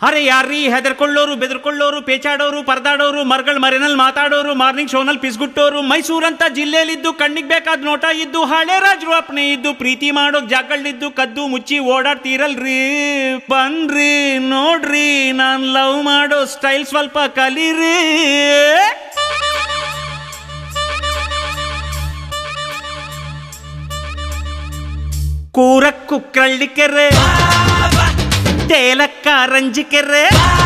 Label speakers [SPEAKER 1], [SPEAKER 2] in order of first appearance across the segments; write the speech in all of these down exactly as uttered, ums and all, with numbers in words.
[SPEAKER 1] ಅರೆ ಯಾರೀ ಹೆದರ್ಕೊಳ್ಳೋರು ಬೆದರ್ಕೊಳ್ಳೋರು ಪೇಚಾಡೋರು ಪರದಾಡೋರು ಮರ್ಗಳ ಮರೆನಲ್ಲಿ ಮಾತಾಡೋರು ಮಾರ್ನಿಂಗ್ ಶೋನಲ್ಲಿ ಪಿಸ್ಗುಟ್ಟೋರು ಮೈಸೂರಂತ ಜಿಲ್ಲೆಯಲ್ಲಿದ್ದು ಕಣ್ಣಿಗೆ ಬೇಕಾದ ನೋಟ ಇದ್ದು ಹಳೆ ರಾಜರು ಅಪ್ನೆ ಇದ್ದು ಪ್ರೀತಿ ಮಾಡೋಕ್ ಜಾಗಗಳಿದ್ದು ಕದ್ದು ಮುಚ್ಚಿ ಓಡಾಡ್ತೀರಲ್ರಿ ಬನ್ರಿ ನೋಡ್ರಿ ನಾನ್ ಲವ್ ಮಾಡೋ ಸ್ಟೈಲ್ ಸ್ವಲ್ಪ ಕಲೀರಿ. ಕೂರಕ್ಕು ಕಳ್ಳಿಕೆರೆ ತೇಲಕ್ಕ ರಂಜಿಕೆರೆ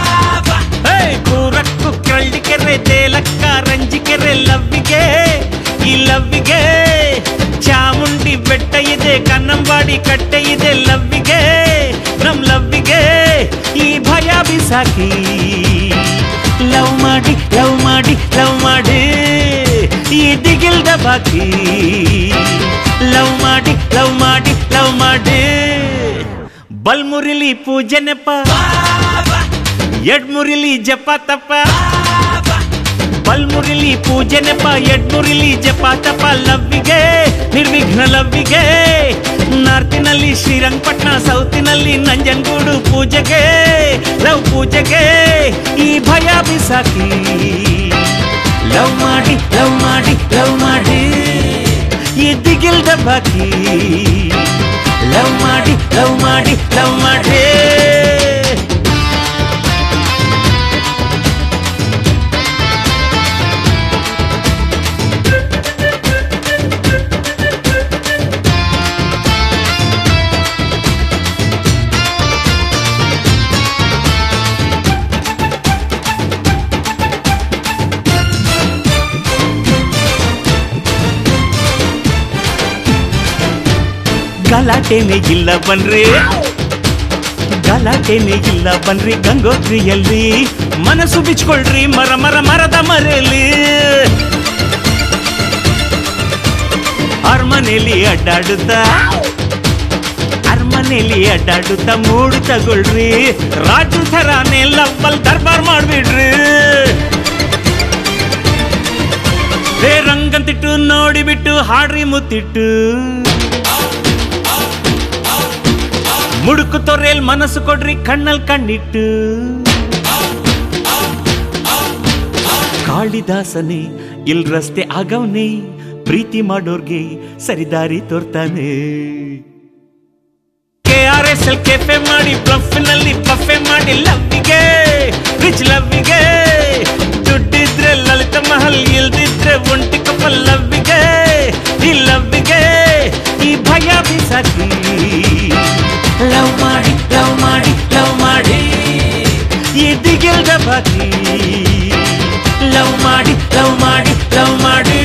[SPEAKER 1] ಕೂರಕ್ಕು ಕಳ್ಳಿಕೆರೆ ತೇಲಕ್ಕ ರಂಜಿಕೆರೆ ಲವ್ವಿಗೆ ಈ ಲವ್ವಿಗೆ ಚಾಮುಂಡಿ ಬೆಟ್ಟ ಇದೆ ಕನ್ನಂಬಾಡಿ ಕಟ್ಟೆ ಇದೆ ಲವ್ವಿಗೆ ನಮ್ ಲವ್ವಿಗೆ ಈ ಭಯ ಬಿಸಾಕಿ ಲವ್ ಮಾಡಿ ಲವ್ ಮಾಡಿ ಲವ್ ಮಾಡಿ ಈ ದಿಗಿಲ್ದ ಬಾಕಿ ಲವ್ ಮಾಡಿ ಲವ್ ಮಾಡಿ ಲವ್ ಮಾಡಿ ಬಲ್ಮುರಿಲಿ ಪೂಜೆ ನೆಪ ಎಡ್ಮುರಿಲಿ ಜಪ ತಪ ಬಲ್ಮುರಿಲಿ ಪೂಜೆ ನೆಪ ಎಡ್ಮುರಿಲಿ ಜಪ ತಪ ಲವ್ವಿಗೆ ನಿರ್ವಿಘ್ನ ಲವ್ವಿಗೆ ನಾರ್ತಿನಲ್ಲಿ ಶ್ರೀರಂಗಪಟ್ಟಣ ಸೌತಿನಲ್ಲಿ ನಂಜನಗೂಡು ಪೂಜೆಗೆ ಲವ್ ಪೂಜೆಗೆ ಈ ಭಯ ಬಿಸಾಕಿ ಲವ್ ಮಾಡಿ ಲವ್ ಮಾಡಿ ಲವ್ ಮಾಡಿ ಈ ದಿಗಿಲ್ದ ಬಾಕಿ ಲವ್ ಮಾಡಿ ಲವ್ ಮಾಡಿ ಲವ್ ಮಾಡಿ ಗಲಾಟೆನೇ ಇಲ್ಲ ಬನ್ರಿ ಗಲಾಟೆನೇ ಇಲ್ಲ ಬನ್ರಿ ಗಂಗೋತ್ರಿಯಲ್ಲಿ ಮನಸ್ಸು ಬಿಚ್ಕೊಳ್ರಿ ಮರ ಮರ ಮರದ ಮರೆಯಲ್ಲಿ ಅರಮನೆಯಲ್ಲಿ ಅಡ್ಡಾಡುತ್ತ ಅರಮನೆಯಲ್ಲಿ ಅಡ್ಡಾಡುತ್ತ ಮೂಡು ತಗೊಳ್ರಿ ರಾಜು ಥರಾನೇ ಲವ್ವಲ್ ದರ್ಬಾರ್ ಮಾಡ್ಬಿಡ್ರಿ ಹೇ ರಂಗಂತಿಟ್ಟು ನೋಡಿಬಿಟ್ಟು ಹಾಡ್ರಿ ಮುತ್ತಿಟ್ಟು ಮುಡುಕು ತೊರೆಯಲ್ಲಿ ಮನಸ್ಸು ಕೊಡ್ರಿ ಕಣ್ಣಲ್ ಕಣ್ಣಿಟ್ಟು ಕಾಳಿದಾಸನೇ ಇಲ್ ರಸ್ತೆ ಆಗವ್ನೆ ಪ್ರೀತಿ ಮಾಡೋರ್ಗೆ ಸರಿದಾರಿ ತೋರ್ತಾನೆ ಕೆ ಆರ್ ಎಸ್ ಎಲ್ ಕೆಫೆ ಮಾಡಿ ಬ್ಲಫ್ನಲ್ಲಿ ಪಫೆ ಮಾಡಿ ಲವ್ವಿಗೆ ರಿಚ್ ಲವ್ವಿಗೆ ದುಡ್ಡಿದ್ರೆ ಲಲಿತ ಮಹಲ್ ಇಲ್ದಿದ್ರೆ ಒಂಟಿ ಕಪಲ್ ಲವ್ವಿಗೆ ಈ ಲವ್ವಿಗೆ ಈ ಭಯ ಬಿಸಾಕಿ ಲವ್ ಮಾಡಿ ಲವ್ ಮಾಡಿ ಲವ್ ಮಾಡಿ ಈ ದಿಗಿಲ್ದ ಬಾಕಿ ಲವ್ ಮಾಡಿ ಲವ್ ಮಾಡಿ ಲವ್ ಮಾಡಿ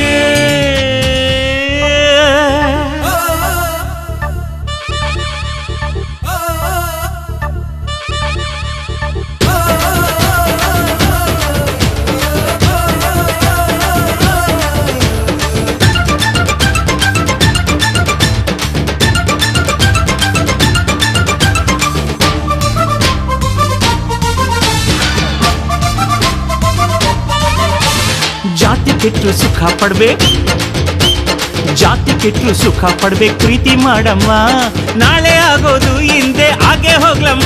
[SPEAKER 1] ಜಾತಿ ಕೆಟ್ಟು ಸುಖ ಪಡ್ಬೇಕು ಜಾತಿ ಕೆಟ್ಟು ಸುಖ ಪಡ್ಬೇಕು ಪ್ರೀತಿ ಮಾಡಮ್ಮ ನಾಳೆ ಆಗೋದು ಹಿಂದೆ ಹಾಗೆ ಹೋಗ್ಲಮ್ಮ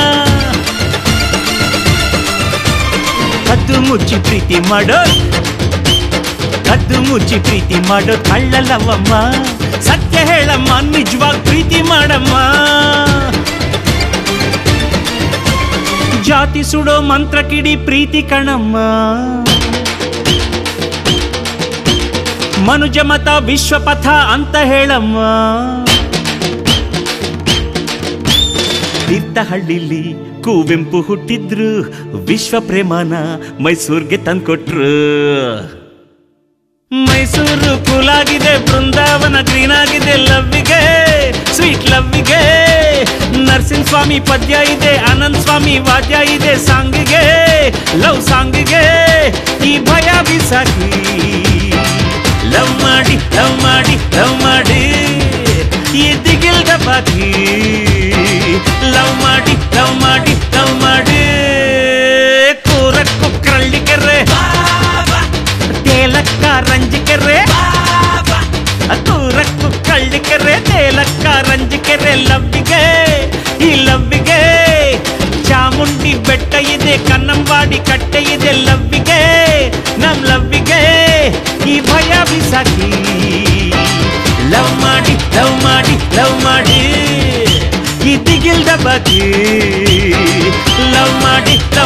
[SPEAKER 1] ಕದ್ದು ಮುಚ್ಚಿ ಪ್ರೀತಿ ಮಾಡೋ ಕದ್ದು ಮುಚ್ಚಿ ಪ್ರೀತಿ ಮಾಡೋ ಕಳ್ಳಲ್ಲವಮ್ಮ ಸತ್ಯ ಹೇಳಮ್ಮ ನಿಜವಾಗಿ ಪ್ರೀತಿ ಮಾಡಮ್ಮ ಜಾತಿ ಸುಡೋ ಮಂತ್ರ ಕಿಡಿ ಪ್ರೀತಿ ಕಣಮ್ಮ ಮನುಜ ಮತ ವಿಶ್ವಪಥ ಅಂತ ಹೇಳಮ್ಮ ತೀರ್ಥಹಳ್ಳಿಲಿ ಕುವೆಂಪು ಹುಟ್ಟಿದ್ರು ವಿಶ್ವ ಪ್ರೇಮನ ಮೈಸೂರ್ಗೆ ತಂದ್ಕೊಟ್ರು ಮೈಸೂರು ಕೂಲಾಗಿದೆ ಬೃಂದಾವನ ಗ್ರೀನ್ ಆಗಿದೆ ಲವ್ವಿಗೆ ಸ್ವೀಟ್ ಲವ್ವಿಗೆ ನರಸಿಂಹ ಸ್ವಾಮಿ ಪದ್ಯ ಇದೆ ಆನಂದ್ ಸ್ವಾಮಿ ವಾದ್ಯ ಇದೆ ಸಾಂಗಿಗೆ ಲವ್ ಸಾಂಗಿಗೆ ಈ ಭಯ ಬಿಸಾಕಿ ಲವ್ ಮಾಡಿ ಲವ್ ಮಾಡಿ ಲವ್ ಮಾಡಿ ಈ ದಿಗಿಲ್ದ ಬಾಕಿ ಲವ್ ಮಾಡಿ ಲವ್ ಮಾಡಿ ಲವ್ ಮಾಡಿ ಕೂರಕ್ಕು ಕಳ್ಳಿಕೆರೆ ತೇಲಕ್ಕ ರಂಜಿಕೆರೆ ಕೂರಕ್ಕು ಕಳ್ಳಿಕೆರೆ ತೇಲಕ್ಕ ರಂಜಿಕೆರೆ ಲವ್ವಿಗೆ ಈ ಲವ್ವಿಗೆ ಚಾಮುಂಡಿ ಬೆಟ್ಟ ಬಾಡಿ ಕಟ್ಟೆ ಇದೆ ಲವ್ವಿಗೆ ನಮ್ ಲವ್ವಿಗೆ ಈ ಭಯ ಬಿಸಾಕಿ ಲವ್ ಮಾಡಿ ಲವ್ ಮಾಡಿ ಲವ್ ಮಾಡಿ ಈ ದಿಗಿಲ್ದ ಬಗ್ಗೆ ಲವ್ ಮಾಡಿ